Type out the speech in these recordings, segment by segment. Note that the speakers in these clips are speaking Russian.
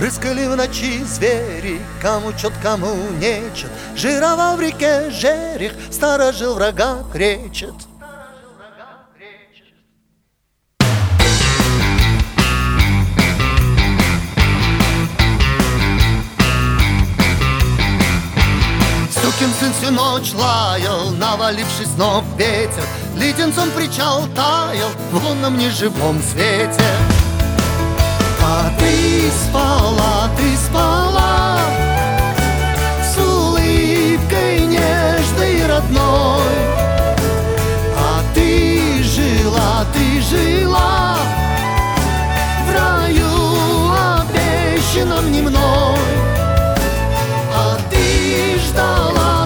Рыскали в ночи звери, кому чет, кому нечет. Жировал в реке жерех, сторожил врага кречет. Сукин сын всю ночь лаял, навалившись сноп ветер. Леденцом причал таял в лунном неживом свете. А ты спала с улыбкой нежной и родной. А ты жила в раю, обещанном не мной. А ты ждала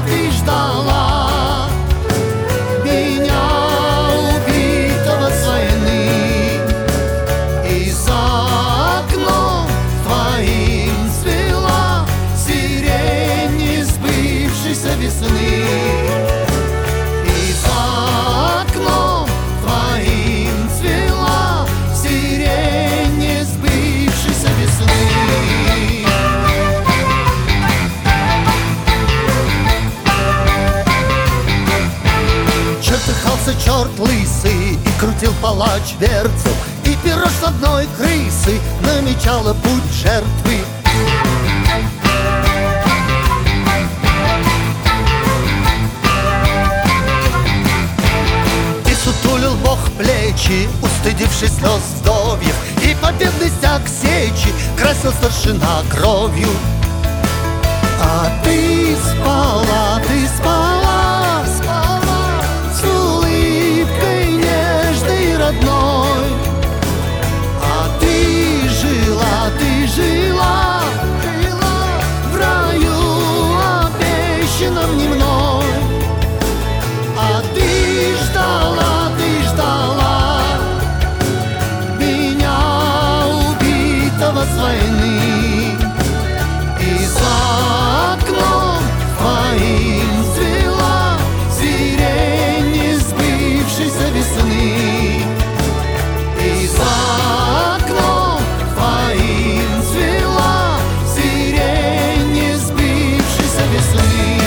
меня, убитого с войны. И за окном твоим цвела сирень несбывшейся весны. И за окном твоим цвела сирень несбывшейся весны. Чертыхался черт лысый и крутил палач дверцу, и перо с одной крысы намечало путь жертвы. И сутулил бог плечи, устыдившись слез вдовьев, и победный стяг сечи красил старшина кровью. А ты спала с улыбкой нежной и родной. А ты жила в раю, обещанном не мной. А ты ждала меня, убитого с войны. И за окном твоим цвела сирень несбывшейся весны. И за окном твоим цвела сирень несбывшейся весны.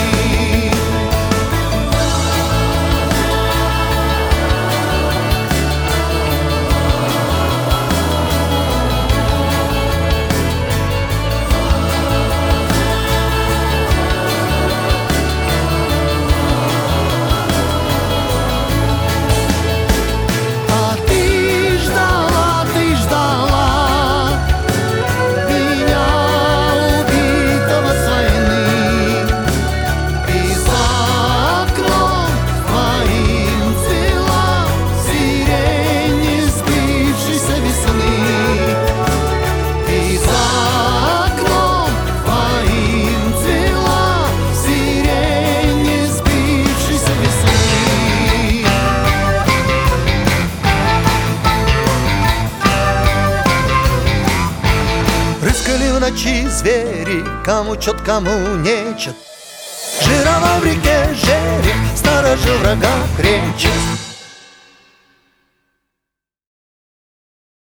Рыскали в ночи звери, кому чет, кому нечет. Жировал в реке жерех, сторожил врага кречет.